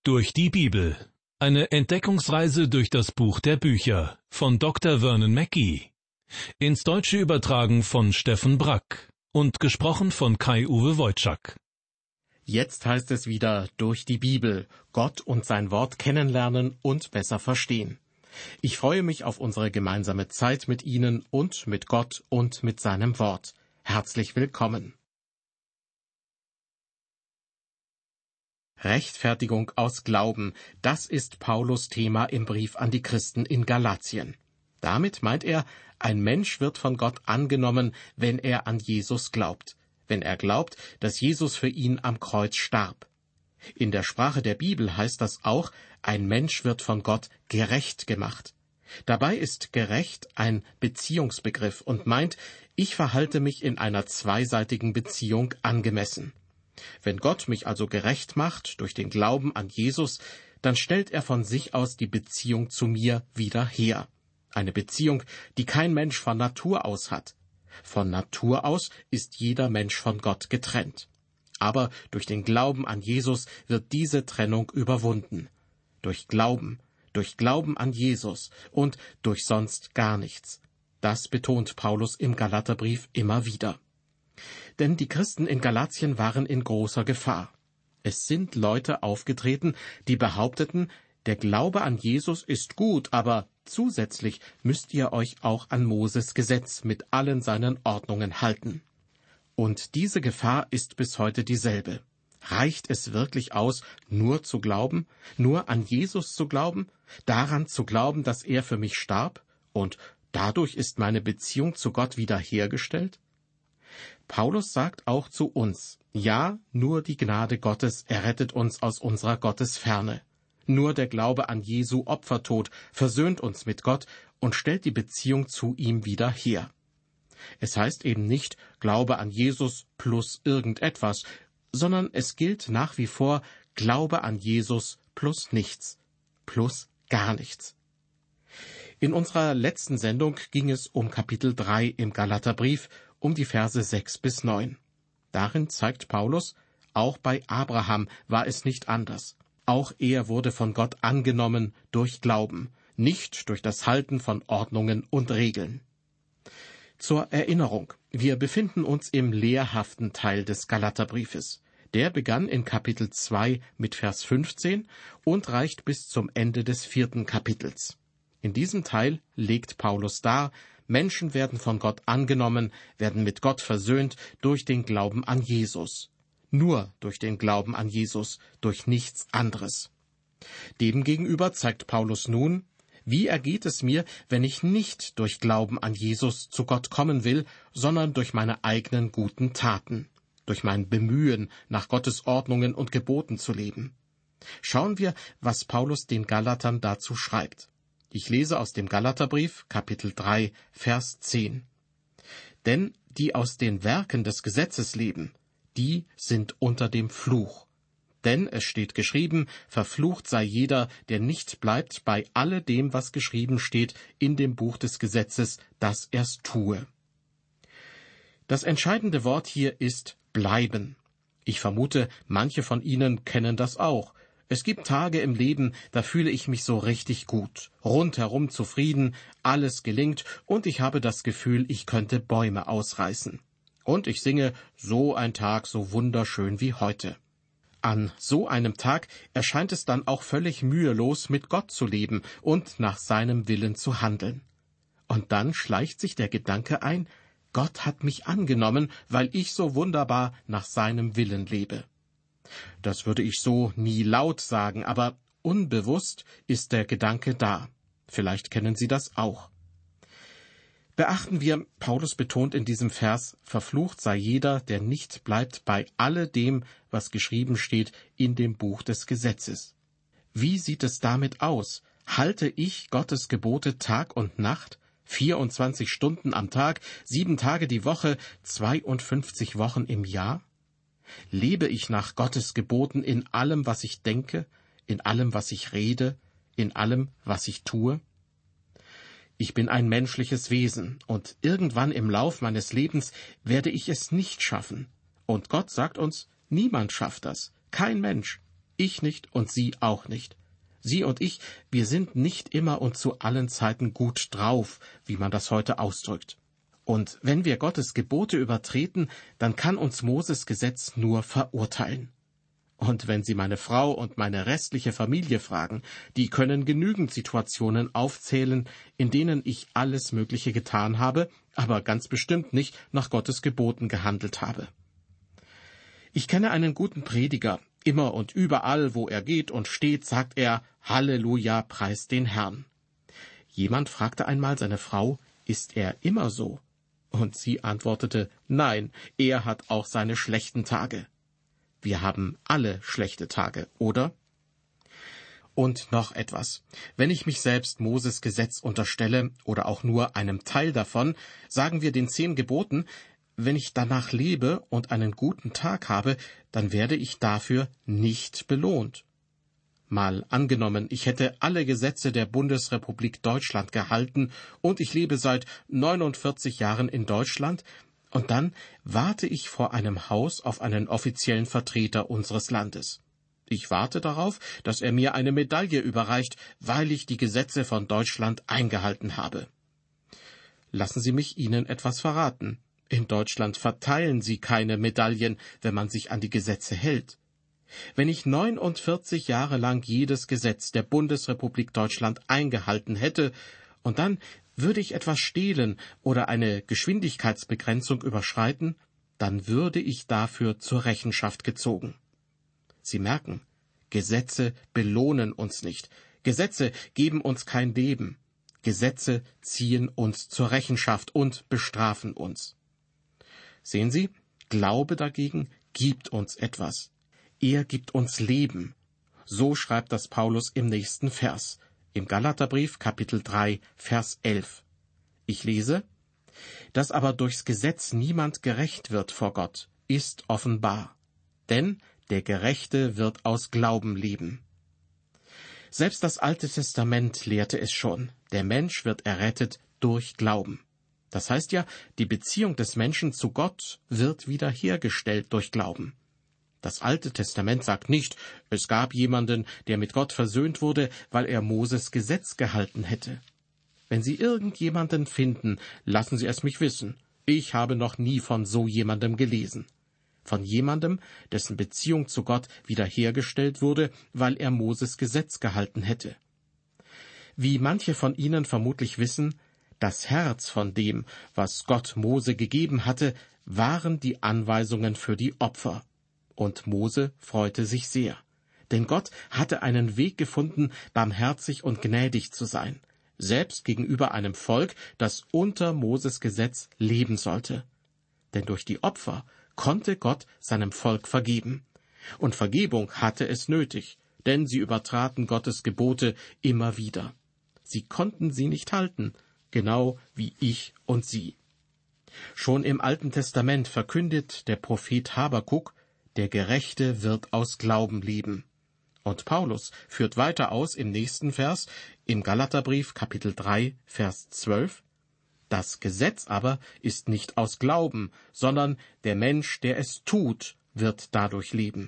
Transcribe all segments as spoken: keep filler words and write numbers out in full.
Durch die Bibel. Eine Entdeckungsreise durch das Buch der Bücher von Doktor Vernon Mackey. Ins Deutsche übertragen von Steffen Brack und gesprochen von Kai-Uwe Wojczak. Jetzt heißt es wieder durch die Bibel, Gott und sein Wort kennenlernen und besser verstehen. Ich freue mich auf unsere gemeinsame Zeit mit Ihnen und mit Gott und mit seinem Wort. Herzlich willkommen. Rechtfertigung aus Glauben, das ist Paulus Thema im Brief an die Christen in Galatien. Damit meint er, ein Mensch wird von Gott angenommen, wenn er an Jesus glaubt, wenn er glaubt, dass Jesus für ihn am Kreuz starb. In der Sprache der Bibel heißt das auch, ein Mensch wird von Gott gerecht gemacht. Dabei ist gerecht ein Beziehungsbegriff und meint, ich verhalte mich in einer zweiseitigen Beziehung angemessen. Wenn Gott mich also gerecht macht durch den Glauben an Jesus, dann stellt er von sich aus die Beziehung zu mir wieder her. Eine Beziehung, die kein Mensch von Natur aus hat. Von Natur aus ist jeder Mensch von Gott getrennt. Aber durch den Glauben an Jesus wird diese Trennung überwunden. Durch Glauben, durch Glauben an Jesus und durch sonst gar nichts. Das betont Paulus im Galaterbrief immer wieder. Denn die Christen in Galatien waren in großer Gefahr. Es sind Leute aufgetreten, die behaupteten, der Glaube an Jesus ist gut, aber zusätzlich müsst ihr euch auch an Moses Gesetz mit allen seinen Ordnungen halten. Und diese Gefahr ist bis heute dieselbe. Reicht es wirklich aus, nur zu glauben, nur an Jesus zu glauben, daran zu glauben, dass er für mich starb, und dadurch ist meine Beziehung zu Gott wiederhergestellt? Paulus sagt auch zu uns, ja, nur die Gnade Gottes errettet uns aus unserer Gottesferne. Nur der Glaube an Jesu Opfertod versöhnt uns mit Gott und stellt die Beziehung zu ihm wieder her. Es heißt eben nicht Glaube an Jesus plus irgendetwas, sondern es gilt nach wie vor Glaube an Jesus plus nichts, plus gar nichts. In unserer letzten Sendung ging es um Kapitel drei im Galaterbrief, um die Verse sechs bis neun. Darin zeigt Paulus, auch bei Abraham war es nicht anders. Auch er wurde von Gott angenommen durch Glauben, nicht durch das Halten von Ordnungen und Regeln. Zur Erinnerung, wir befinden uns im lehrhaften Teil des Galaterbriefes. Der begann in Kapitel zwei mit Vers fünfzehn und reicht bis zum Ende des vierten Kapitels. In diesem Teil legt Paulus dar, Menschen werden von Gott angenommen, werden mit Gott versöhnt durch den Glauben an Jesus. Nur durch den Glauben an Jesus, durch nichts anderes. Demgegenüber zeigt Paulus nun, wie ergeht es mir, wenn ich nicht durch Glauben an Jesus zu Gott kommen will, sondern durch meine eigenen guten Taten, durch mein Bemühen, nach Gottes Ordnungen und Geboten zu leben. Schauen wir, was Paulus den Galatern dazu schreibt. Ich lese aus dem Galaterbrief, Kapitel drei, Vers zehn. Denn die aus den Werken des Gesetzes leben, die sind unter dem Fluch. Denn es steht geschrieben, verflucht sei jeder, der nicht bleibt bei alledem, was geschrieben steht in dem Buch des Gesetzes, dass er's tue. Das entscheidende Wort hier ist bleiben. Ich vermute, manche von Ihnen kennen das auch. Es gibt Tage im Leben, da fühle ich mich so richtig gut, rundherum zufrieden, alles gelingt und ich habe das Gefühl, ich könnte Bäume ausreißen. Und ich singe, so ein Tag so wunderschön wie heute. An so einem Tag erscheint es dann auch völlig mühelos, mit Gott zu leben und nach seinem Willen zu handeln. Und dann schleicht sich der Gedanke ein, Gott hat mich angenommen, weil ich so wunderbar nach seinem Willen lebe. Das würde ich so nie laut sagen, aber unbewusst ist der Gedanke da. Vielleicht kennen Sie das auch. Beachten wir, Paulus betont in diesem Vers, verflucht sei jeder, der nicht bleibt bei alledem, was geschrieben steht in dem Buch des Gesetzes. Wie sieht es damit aus? Halte ich Gottes Gebote Tag und Nacht, vierundzwanzig Stunden am Tag, sieben Tage die Woche, zweiundfünfzig Wochen im Jahr? Lebe ich nach Gottes Geboten in allem, was ich denke, in allem, was ich rede, in allem, was ich tue? Ich bin ein menschliches Wesen, und irgendwann im Lauf meines Lebens werde ich es nicht schaffen. Und Gott sagt uns, niemand schafft das, kein Mensch. Ich nicht und Sie auch nicht. Sie und ich, wir sind nicht immer und zu allen Zeiten gut drauf, wie man das heute ausdrückt. Und wenn wir Gottes Gebote übertreten, dann kann uns Moses Gesetz nur verurteilen. Und wenn Sie meine Frau und meine restliche Familie fragen, die können genügend Situationen aufzählen, in denen ich alles Mögliche getan habe, aber ganz bestimmt nicht nach Gottes Geboten gehandelt habe. Ich kenne einen guten Prediger. Immer und überall, wo er geht und steht, sagt er, Halleluja, preist den Herrn. Jemand fragte einmal seine Frau, ist er immer so? Und sie antwortete, nein, er hat auch seine schlechten Tage. Wir haben alle schlechte Tage, oder? Und noch etwas. Wenn ich mich selbst Moses Gesetz unterstelle oder auch nur einem Teil davon, sagen wir den zehn Geboten, wenn ich danach lebe und einen guten Tag habe, dann werde ich dafür nicht belohnt. Mal angenommen, ich hätte alle Gesetze der Bundesrepublik Deutschland gehalten und ich lebe seit neunundvierzig Jahren in Deutschland, und dann warte ich vor einem Haus auf einen offiziellen Vertreter unseres Landes. Ich warte darauf, dass er mir eine Medaille überreicht, weil ich die Gesetze von Deutschland eingehalten habe. Lassen Sie mich Ihnen etwas verraten. In Deutschland verteilen sie keine Medaillen, wenn man sich an die Gesetze hält. Wenn ich neunundvierzig Jahre lang jedes Gesetz der Bundesrepublik Deutschland eingehalten hätte, und dann würde ich etwas stehlen oder eine Geschwindigkeitsbegrenzung überschreiten, dann würde ich dafür zur Rechenschaft gezogen. Sie merken, Gesetze belohnen uns nicht. Gesetze geben uns kein Leben. Gesetze ziehen uns zur Rechenschaft und bestrafen uns. Sehen Sie, Glaube dagegen gibt uns etwas. Er gibt uns Leben. So schreibt das Paulus im nächsten Vers, im Galaterbrief Kapitel drei, Vers elf. Ich lese, dass aber durchs Gesetz niemand gerecht wird vor Gott, ist offenbar. Denn der Gerechte wird aus Glauben leben. Selbst das Alte Testament lehrte es schon, der Mensch wird errettet durch Glauben. Das heißt ja, die Beziehung des Menschen zu Gott wird wiederhergestellt durch Glauben. Das Alte Testament sagt nicht, es gab jemanden, der mit Gott versöhnt wurde, weil er Moses Gesetz gehalten hätte. Wenn Sie irgendjemanden finden, lassen Sie es mich wissen. Ich habe noch nie von so jemandem gelesen. Von jemandem, dessen Beziehung zu Gott wiederhergestellt wurde, weil er Moses Gesetz gehalten hätte. Wie manche von Ihnen vermutlich wissen, das Herz von dem, was Gott Mose gegeben hatte, waren die Anweisungen für die Opfer. Und Mose freute sich sehr. Denn Gott hatte einen Weg gefunden, barmherzig und gnädig zu sein, selbst gegenüber einem Volk, das unter Moses Gesetz leben sollte. Denn durch die Opfer konnte Gott seinem Volk vergeben. Und Vergebung hatte es nötig, denn sie übertraten Gottes Gebote immer wieder. Sie konnten sie nicht halten, genau wie ich und Sie. Schon im Alten Testament verkündet der Prophet Habakuk, der Gerechte wird aus Glauben leben. Und Paulus führt weiter aus im nächsten Vers, im Galaterbrief Kapitel drei, Vers zwölf, das Gesetz aber ist nicht aus Glauben, sondern der Mensch, der es tut, wird dadurch leben.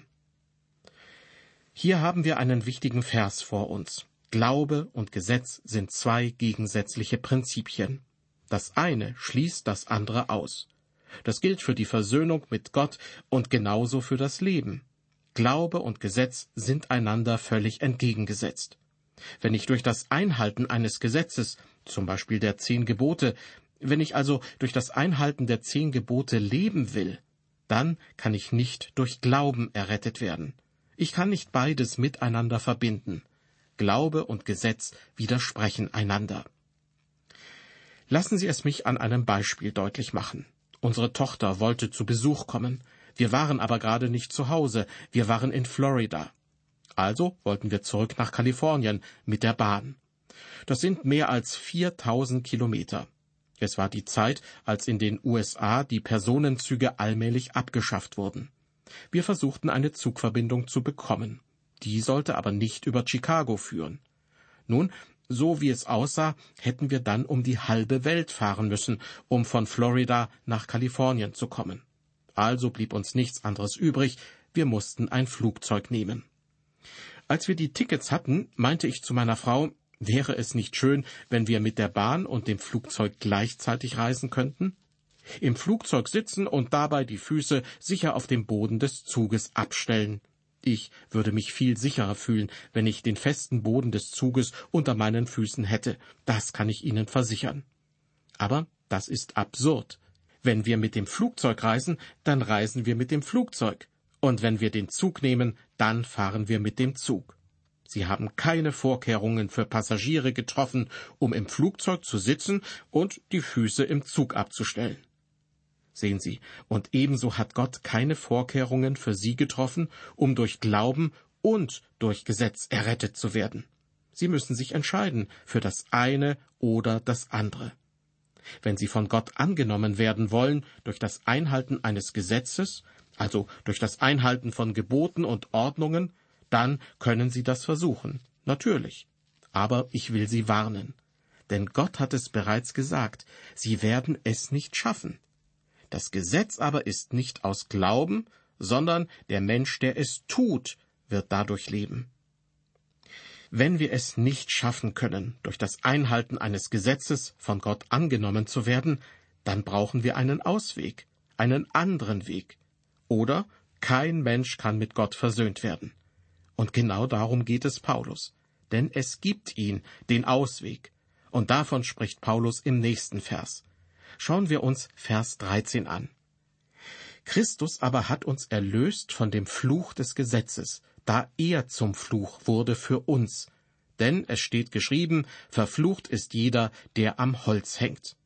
Hier haben wir einen wichtigen Vers vor uns. Glaube und Gesetz sind zwei gegensätzliche Prinzipien. Das eine schließt das andere aus. Das gilt für die Versöhnung mit Gott und genauso für das Leben. Glaube und Gesetz sind einander völlig entgegengesetzt. Wenn ich durch das Einhalten eines Gesetzes, zum Beispiel der zehn Gebote, wenn ich also durch das Einhalten der zehn Gebote leben will, dann kann ich nicht durch Glauben errettet werden. Ich kann nicht beides miteinander verbinden. Glaube und Gesetz widersprechen einander. Lassen Sie es mich an einem Beispiel deutlich machen. Unsere Tochter wollte zu Besuch kommen. Wir waren aber gerade nicht zu Hause. Wir waren in Florida. Also wollten wir zurück nach Kalifornien mit der Bahn. Das sind mehr als viertausend Kilometer. Es war die Zeit, als in den U S A die Personenzüge allmählich abgeschafft wurden. Wir versuchten eine Zugverbindung zu bekommen. Die sollte aber nicht über Chicago führen. Nun, so wie es aussah, hätten wir dann um die halbe Welt fahren müssen, um von Florida nach Kalifornien zu kommen. Also blieb uns nichts anderes übrig, wir mussten ein Flugzeug nehmen. Als wir die Tickets hatten, meinte ich zu meiner Frau, wäre es nicht schön, wenn wir mit der Bahn und dem Flugzeug gleichzeitig reisen könnten? Im Flugzeug sitzen und dabei die Füße sicher auf dem Boden des Zuges abstellen. Ich würde mich viel sicherer fühlen, wenn ich den festen Boden des Zuges unter meinen Füßen hätte. Das kann ich Ihnen versichern. Aber das ist absurd. Wenn wir mit dem Flugzeug reisen, dann reisen wir mit dem Flugzeug. Und wenn wir den Zug nehmen, dann fahren wir mit dem Zug. Sie haben keine Vorkehrungen für Passagiere getroffen, um im Flugzeug zu sitzen und die Füße im Zug abzustellen. Sehen Sie, und ebenso hat Gott keine Vorkehrungen für Sie getroffen, um durch Glauben und durch Gesetz errettet zu werden. Sie müssen sich entscheiden für das eine oder das andere. Wenn Sie von Gott angenommen werden wollen durch das Einhalten eines Gesetzes, also durch das Einhalten von Geboten und Ordnungen, dann können Sie das versuchen, natürlich. Aber ich will Sie warnen. Denn Gott hat es bereits gesagt, Sie werden es nicht schaffen. Das Gesetz aber ist nicht aus Glauben, sondern der Mensch, der es tut, wird dadurch leben. Wenn wir es nicht schaffen können, durch das Einhalten eines Gesetzes von Gott angenommen zu werden, dann brauchen wir einen Ausweg, einen anderen Weg. Oder kein Mensch kann mit Gott versöhnt werden. Und genau darum geht es Paulus. Denn es gibt ihn, den Ausweg. Und davon spricht Paulus im nächsten Vers. Schauen wir uns Vers dreizehn an. Christus aber hat uns erlöst von dem Fluch des Gesetzes, da er zum Fluch wurde für uns. Denn es steht geschrieben, verflucht ist jeder, der am Holz hängt.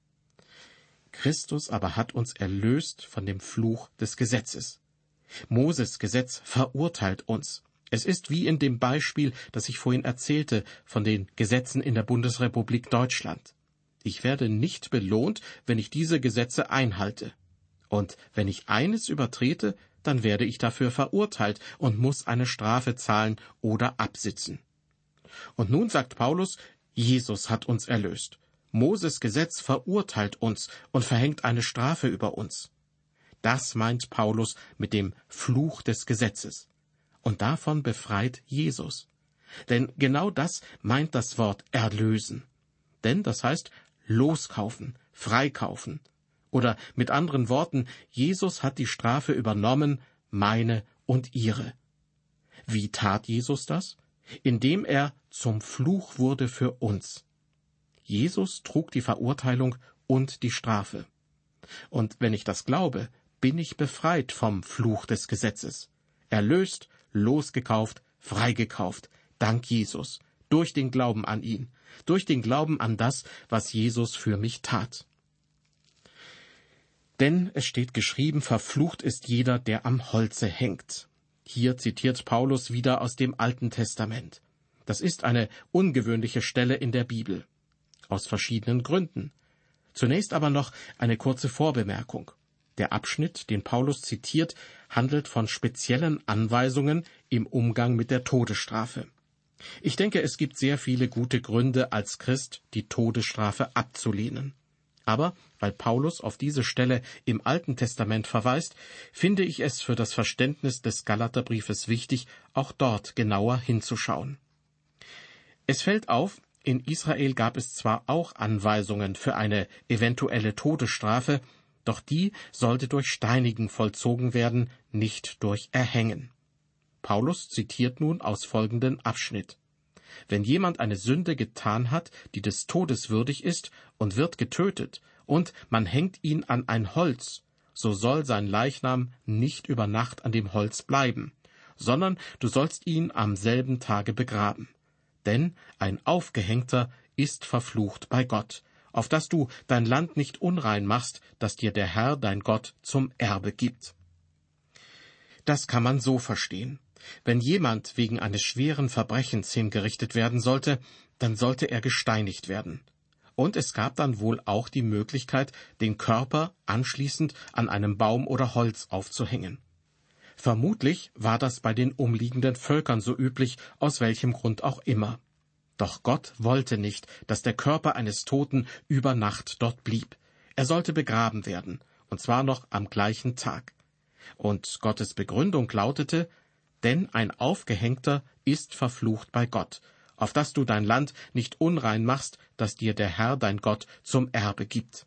Christus aber hat uns erlöst von dem Fluch des Gesetzes. Moses Gesetz verurteilt uns. Es ist wie in dem Beispiel, das ich vorhin erzählte, von den Gesetzen in der Bundesrepublik Deutschland. Ich werde nicht belohnt, wenn ich diese Gesetze einhalte. Und wenn ich eines übertrete, dann werde ich dafür verurteilt und muss eine Strafe zahlen oder absitzen. Und nun sagt Paulus, Jesus hat uns erlöst. Moses Gesetz verurteilt uns und verhängt eine Strafe über uns. Das meint Paulus mit dem Fluch des Gesetzes. Und davon befreit Jesus. Denn genau das meint das Wort erlösen. Denn das heißt loskaufen, freikaufen. Oder mit anderen Worten, Jesus hat die Strafe übernommen, meine und ihre. Wie tat Jesus das? Indem er zum Fluch wurde für uns. Jesus trug die Verurteilung und die Strafe. Und wenn ich das glaube, bin ich befreit vom Fluch des Gesetzes. Erlöst, losgekauft, freigekauft, dank Jesus, durch den Glauben an ihn, durch den Glauben an das, was Jesus für mich tat. Denn es steht geschrieben, verflucht ist jeder, der am Holze hängt. Hier zitiert Paulus wieder aus dem Alten Testament. Das ist eine ungewöhnliche Stelle in der Bibel. Aus verschiedenen Gründen. Zunächst aber noch eine kurze Vorbemerkung. Der Abschnitt, den Paulus zitiert, handelt von speziellen Anweisungen im Umgang mit der Todesstrafe. Ich denke, es gibt sehr viele gute Gründe, als Christ die Todesstrafe abzulehnen. Aber weil Paulus auf diese Stelle im Alten Testament verweist, finde ich es für das Verständnis des Galaterbriefes wichtig, auch dort genauer hinzuschauen. Es fällt auf, in Israel gab es zwar auch Anweisungen für eine eventuelle Todesstrafe, doch die sollte durch Steinigen vollzogen werden, nicht durch Erhängen. Paulus zitiert nun aus folgendem Abschnitt. Wenn jemand eine Sünde getan hat, die des Todes würdig ist, und wird getötet, und man hängt ihn an ein Holz, so soll sein Leichnam nicht über Nacht an dem Holz bleiben, sondern du sollst ihn am selben Tage begraben. Denn ein Aufgehängter ist verflucht bei Gott, auf dass du dein Land nicht unrein machst, das dir der Herr, dein Gott, zum Erbe gibt. Das kann man so verstehen. Wenn jemand wegen eines schweren Verbrechens hingerichtet werden sollte, dann sollte er gesteinigt werden. Und es gab dann wohl auch die Möglichkeit, den Körper anschließend an einem Baum oder Holz aufzuhängen. Vermutlich war das bei den umliegenden Völkern so üblich, aus welchem Grund auch immer. Doch Gott wollte nicht, dass der Körper eines Toten über Nacht dort blieb. Er sollte begraben werden, und zwar noch am gleichen Tag. Und Gottes Begründung lautete, Denn ein Aufgehängter ist verflucht bei Gott, auf dass du dein Land nicht unrein machst, das dir der Herr dein Gott zum Erbe gibt.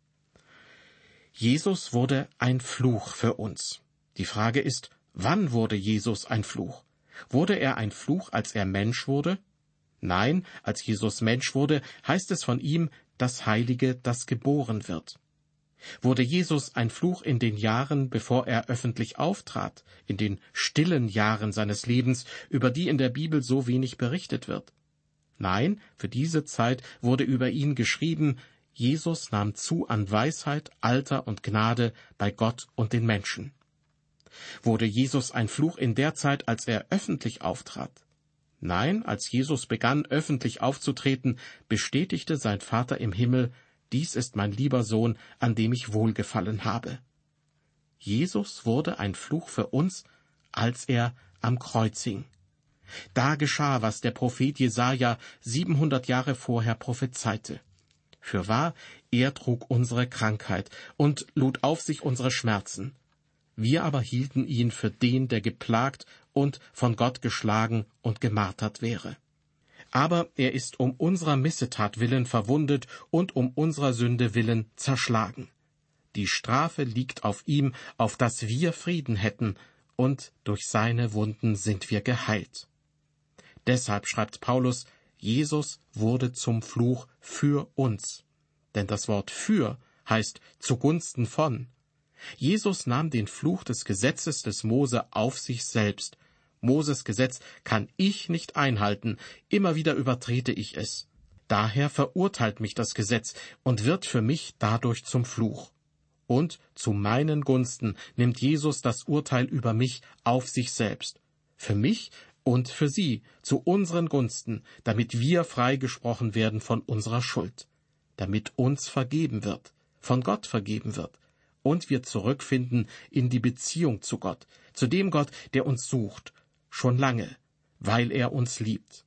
Jesus wurde ein Fluch für uns. Die Frage ist, wann wurde Jesus ein Fluch? Wurde er ein Fluch, als er Mensch wurde? Nein, als Jesus Mensch wurde, heißt es von ihm, das Heilige, das geboren wird. Wurde Jesus ein Fluch in den Jahren, bevor er öffentlich auftrat, in den stillen Jahren seines Lebens, über die in der Bibel so wenig berichtet wird? Nein, für diese Zeit wurde über ihn geschrieben, Jesus nahm zu an Weisheit, Alter und Gnade bei Gott und den Menschen. Wurde Jesus ein Fluch in der Zeit, als er öffentlich auftrat? Nein, als Jesus begann, öffentlich aufzutreten, bestätigte sein Vater im Himmel, dies ist mein lieber Sohn, an dem ich wohlgefallen habe. Jesus wurde ein Fluch für uns, als er am Kreuz hing. Da geschah, was der Prophet Jesaja siebenhundert Jahre vorher prophezeite. Fürwahr, er trug unsere Krankheit und lud auf sich unsere Schmerzen. Wir aber hielten ihn für den, der geplagt und von Gott geschlagen und gemartert wäre. Aber er ist um unserer Missetat willen verwundet und um unserer Sünde willen zerschlagen. Die Strafe liegt auf ihm, auf dass wir Frieden hätten, und durch seine Wunden sind wir geheilt. Deshalb schreibt Paulus, Jesus wurde zum Fluch für uns. Denn das Wort für heißt zugunsten von. Jesus nahm den Fluch des Gesetzes des Mose auf sich selbst. Moses Gesetz kann ich nicht einhalten, immer wieder übertrete ich es. Daher verurteilt mich das Gesetz und wird für mich dadurch zum Fluch. Und zu meinen Gunsten nimmt Jesus das Urteil über mich auf sich selbst. Für mich und für sie, zu unseren Gunsten, damit wir freigesprochen werden von unserer Schuld, damit uns vergeben wird, von Gott vergeben wird, und wir zurückfinden in die Beziehung zu Gott, zu dem Gott, der uns sucht, schon lange, weil er uns liebt.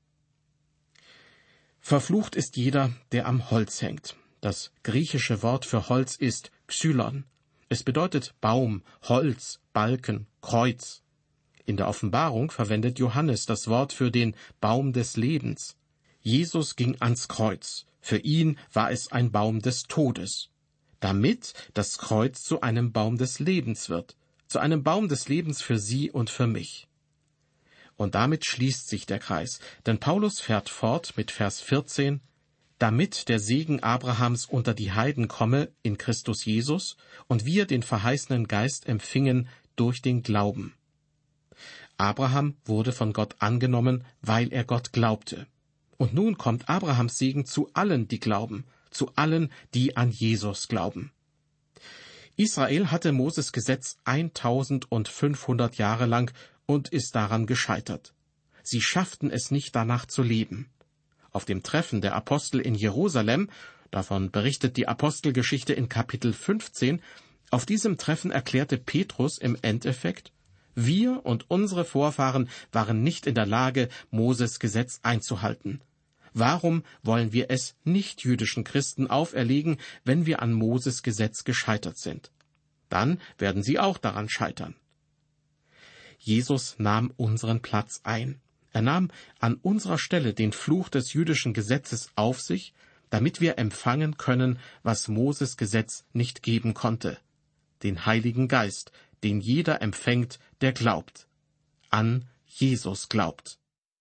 Verflucht ist jeder, der am Holz hängt. Das griechische Wort für Holz ist Xylon. Es bedeutet Baum, Holz, Balken, Kreuz. In der Offenbarung verwendet Johannes das Wort für den Baum des Lebens. Jesus ging ans Kreuz. Für ihn war es ein Baum des Todes, damit das Kreuz zu einem Baum des Lebens wird, zu einem Baum des Lebens für Sie und für mich. Und damit schließt sich der Kreis, denn Paulus fährt fort mit Vers vierzehn, damit der Segen Abrahams unter die Heiden komme in Christus Jesus und wir den verheißenen Geist empfingen durch den Glauben. Abraham wurde von Gott angenommen, weil er Gott glaubte. Und nun kommt Abrahams Segen zu allen, die glauben, zu allen, die an Jesus glauben. Israel hatte Moses Gesetz eintausendfünfhundert Jahre lang und ist daran gescheitert. Sie schafften es nicht, danach zu leben. Auf dem Treffen der Apostel in Jerusalem, davon berichtet die Apostelgeschichte in Kapitel fünfzehn, auf diesem Treffen erklärte Petrus im Endeffekt, wir und unsere Vorfahren waren nicht in der Lage, Moses Gesetz einzuhalten. Warum wollen wir es nichtjüdischen Christen auferlegen, wenn wir an Moses Gesetz gescheitert sind? Dann werden sie auch daran scheitern. Jesus nahm unseren Platz ein. Er nahm an unserer Stelle den Fluch des jüdischen Gesetzes auf sich, damit wir empfangen können, was Moses Gesetz nicht geben konnte, den Heiligen Geist, den jeder empfängt, der glaubt, an Jesus glaubt.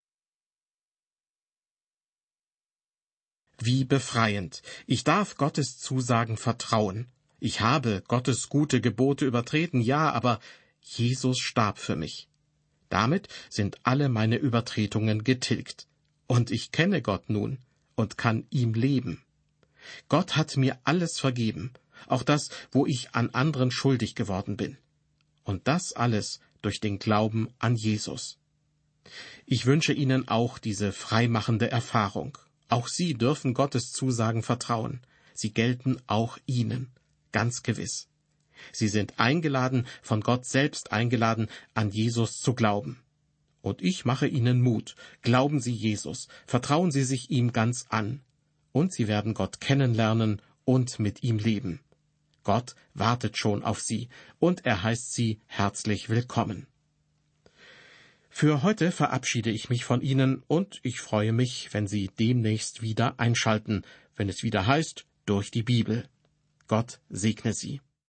Wie befreiend! Ich darf Gottes Zusagen vertrauen. Ich habe Gottes gute Gebote übertreten, ja, aber Jesus starb für mich. Damit sind alle meine Übertretungen getilgt. Und ich kenne Gott nun und kann ihm leben. Gott hat mir alles vergeben, auch das, wo ich an anderen schuldig geworden bin. Und das alles durch den Glauben an Jesus. Ich wünsche Ihnen auch diese freimachende Erfahrung. Auch Sie dürfen Gottes Zusagen vertrauen. Sie gelten auch Ihnen, ganz gewiss. Sie sind eingeladen, von Gott selbst eingeladen, an Jesus zu glauben. Und ich mache Ihnen Mut. Glauben Sie Jesus, vertrauen Sie sich ihm ganz an. Und Sie werden Gott kennenlernen und mit ihm leben. Gott wartet schon auf Sie, und er heißt Sie herzlich willkommen. Für heute verabschiede ich mich von Ihnen und ich freue mich, wenn Sie demnächst wieder einschalten, wenn es wieder heißt, durch die Bibel. Gott segne Sie.